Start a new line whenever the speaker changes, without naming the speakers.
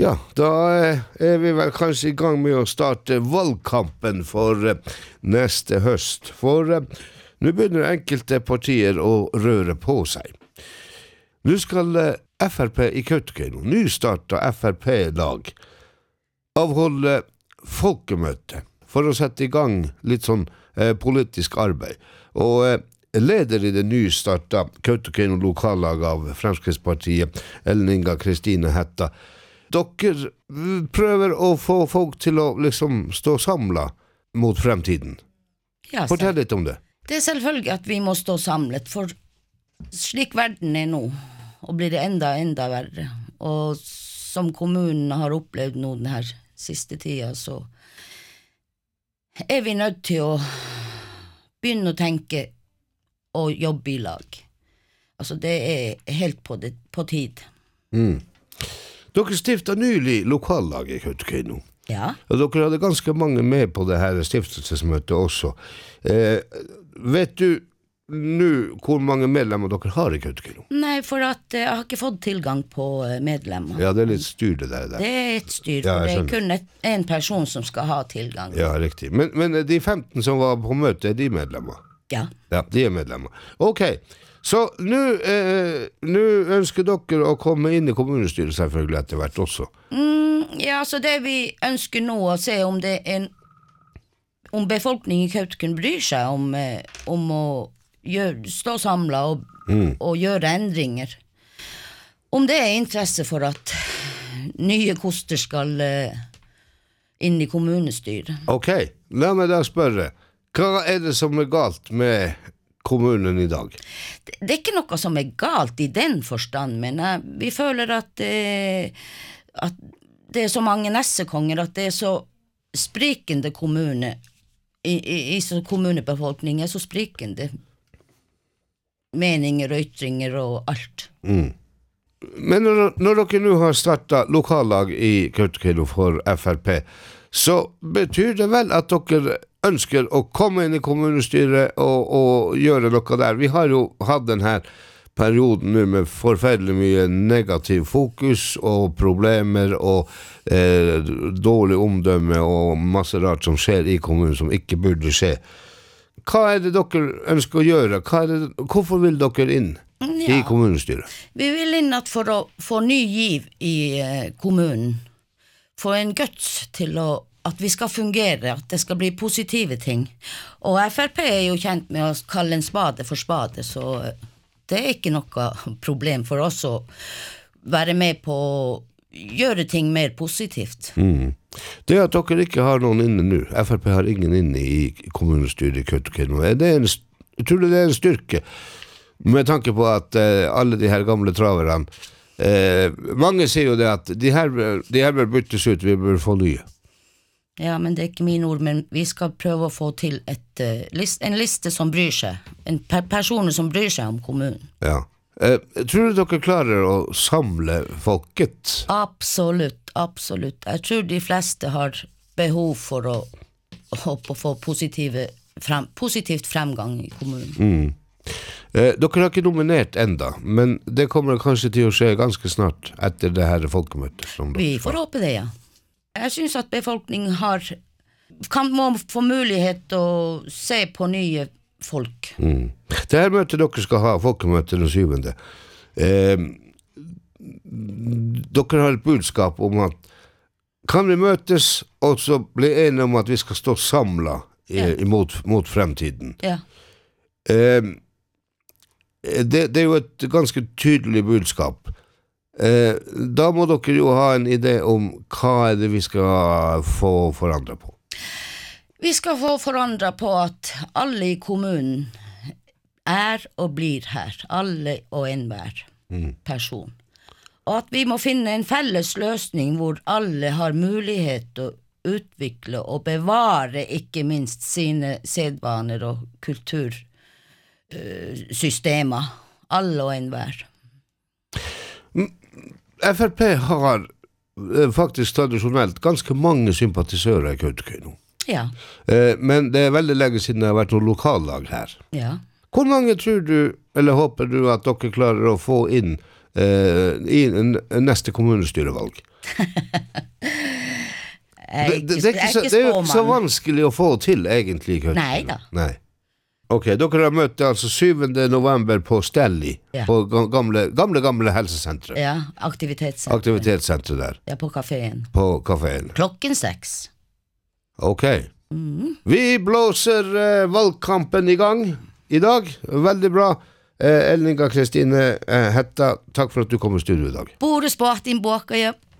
Ja, da vi vel kanskje I gang med å starte valgkampen for neste høst. For nå begynner enkelte partier å røre på seg. Nå skal FRP I Kautokeino, nystartet FRP-lag, avholde folkemøte for å sette I gang litt sånn politisk arbeid. Og leder I det nystartet Kautokeino lokallag av Fremskrittspartiet, Ellen Inga Kristine Hetta, dere prøver å få folk til å liksom stå samlet mot fremtiden.
Ja,
Fortell litt om det.
Det selvfølgelig at vi må stå samlet, for slik verden nå, og blir det enda verre. Og som kommunen har opplevd nå den her siste tida, så vi nødt til å begynne å tenke og jobbe I lag. Altså det helt på tid.
Dere stiftet nylig lokallag I Kautokeino.
Ja.
Og dere hadde ganske mange med på det her stiftelsesmøtet også. Vet du nå hvor mange medlemmer dere har I Kautokeino?
Nei, for at jeg har ikke fått tilgang på medlemmer.
Ja, det litt styr det der.
Det et styr,
Ja,
for det
skjønner.
kun en person som skal ha tilgang.
Ja, riktig. Men de 15 som var på møtet, de medlemmer?
Ja.
Ja, de medlemmer. Ok, så nå ønsker dere å komme inn I kommunestyret selvfølgelig etter hvert også.
Ja, så det vi ønsker nå å se om det om befolkningen I Kautokeino bryr seg om å stå samlet og gjøre endringer. Om det interesse for at nye koster skal inn I kommunestyret.
Ok, la meg da spørre. Hva det som galt med kommunen I dag?
Det ikke noe som galt I den forstand, men vi føler at det så mange nessekonger, at det så sprikende kommune, I så kommunebefolkningen så sprikende meninger og ytringer og alt.
Men når dere nå har startet lokallag I Kautokeino for FRP, så betyr det vel at dere ønsker å komme inn I kommunestyret og gjøre noe der. Vi har jo hatt denne perioden nå med forferdelig mye negativ fokus og problemer og dårlig omdømme og masse rart som skjer I kommunen som ikke burde skje. Hva det dere ønsker å gjøre? Hvorfor vil dere inn I kommunestyret?
Vi vil inn at for å få ny giv I kommunen, få en guts til at vi skal fungere, at det skal bli positive ting. Og FRP jo kjent med å kalle en spade for spade, så det ikke noe problem for oss å være med på å gjøre ting mer positivt.
Det at dere ikke har noen inne nå, FRP har ingen inne I kommunestyret I Kautokeino, tror du det en styrke? Med tanke på at alle de her gamle traverne, mange sier jo det at de her bør byttes ut, vi bør få nye.
Ja, men det ikke mine ord, men vi skal prøve å få til en liste som bryr seg, personer som bryr seg om kommunen.
Ja. Tror du dere klarer å samle folket?
Absolutt. Jeg tror de fleste har behov for å få positivt fremgang I kommunen.
Dere har ikke nominert enda, men det kommer kanskje til å skje ganske snart etter det her folkemøtet.
Vi får håpe det, ja. Jeg synes at befolkningen må få mulighet å se på nye folk.
Det her møtet dere skal ha, folkemøtet den 7. Dere har et budskap om at kan vi møtes og så bli enige om at vi skal stå samlet mot fremtiden.
Ja.
Det jo et ganske tydelig budskap. Da må dere jo ha en idé om hva det vi skal få forandret på.
Vi skal få forandret på at alle I kommunen og blir her. Alle og enhver person. Og at vi må finne en felles løsning hvor alle har mulighet til å utvikle og bevare ikke minst sine sedvaner og kultursystemer. Alle og enhver.
FRP har faktisk tradisjonelt ganske mange sympatisører I Kautokeino.
Ja.
Men det veldig lenge siden det har vært noen lokallag her.
Ja.
Hvor mange tror du, eller håper du at dere klarer å få inn I neste kommunestyrevalg? Det er jo ikke så vanskelig å få til, egentlig.
Nei da.
Nei. Ok, dere har møtt altså 7. november på Stelli, på gamle helsesentret.
Ja, aktivitetssentret.
Aktivitetssentret der.
Ja, på kaféen.
På kaféen.
Klokken 6.
Ok. Vi blåser valgkampen i gang i dag. Veldig bra. Ellinga Kristine Hetta, takk for at du kom i studio i dag.
Borde spart din båker, ja.